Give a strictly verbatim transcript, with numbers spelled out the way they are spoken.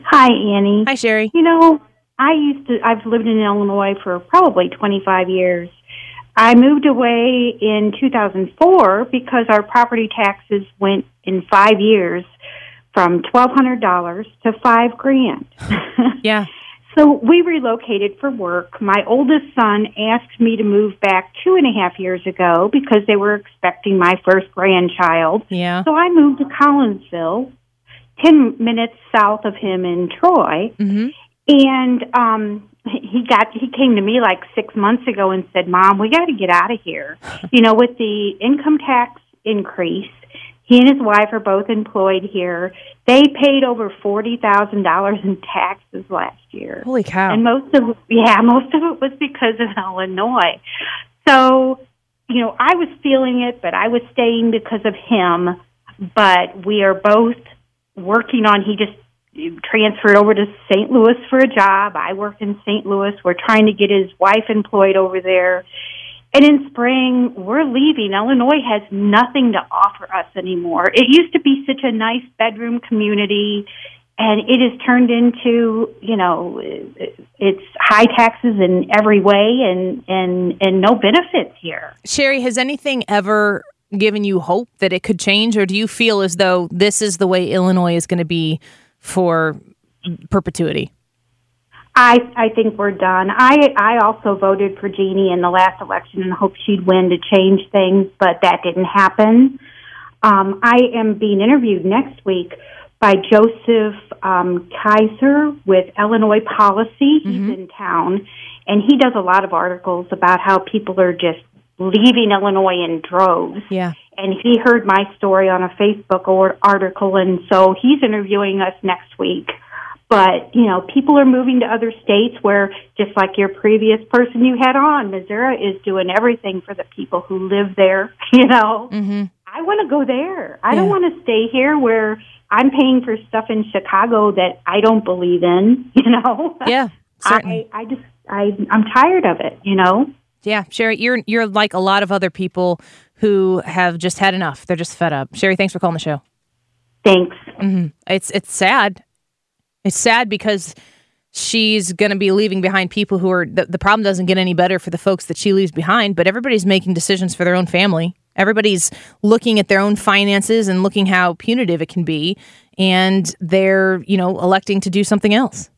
Hi, Annie. Hi, Sherry. You know, I used to, I've lived in Illinois for probably twenty-five years. I moved away in two thousand four because our property taxes went in five years from twelve hundred dollars to five grand. Yeah. So we relocated for work. My oldest son asked me to move back two and a half years ago because they were expecting my first grandchild. Yeah. So I moved to Collinsville, ten minutes south of him in Troy. Mm-hmm. And um, he got he came to me like six months ago and said, "Mom, we got to get out of here." You know, with the income tax increase, he and his wife are both employed here. They paid over forty thousand dollars in taxes last year. Holy cow! And most of yeah, most of it was because of Illinois. So, you know, I was feeling it, but I was staying because of him. But we are both working on. He just transferred over to Saint Louis for a job. I work in Saint Louis. We're trying to get his wife employed over there. And in spring, we're leaving. Illinois has nothing to offer us anymore. It used to be such a nice bedroom community, and it has turned into, you know, it's high taxes in every way and, and, and no benefits here. Sherry, has anything ever given you hope that it could change, or do you feel as though this is the way Illinois is going to be for perpetuity? I I think we're done. I I also voted for Jeannie in the last election and hoped she'd win to change things, but that didn't happen. Um, I am being interviewed next week by Joseph um, Kaiser with Illinois Policy. He's mm-hmm. in town, and he does a lot of articles about how people are just leaving Illinois in droves. Yeah. And he heard my story on a Facebook or article, and so he's interviewing us next week. But, you know, people are moving to other states where, just like your previous person you had on, Missouri is doing everything for the people who live there, you know. Mm-hmm. I want to go there. I yeah. don't want to stay here where I'm paying for stuff in Chicago that I don't believe in, you know. Yeah, certainly. I, I just, I, I'm tired of it, you know. Yeah, Sherry, you're you're like a lot of other people who have just had enough. They're just fed up. Sherry, thanks for calling the show. Thanks. Mm-hmm. It's it's sad. It's sad because she's going to be leaving behind people who are, the, the problem doesn't get any better for the folks that she leaves behind, but everybody's making decisions for their own family. Everybody's looking at their own finances and looking how punitive it can be, and they're, you know, electing to do something else.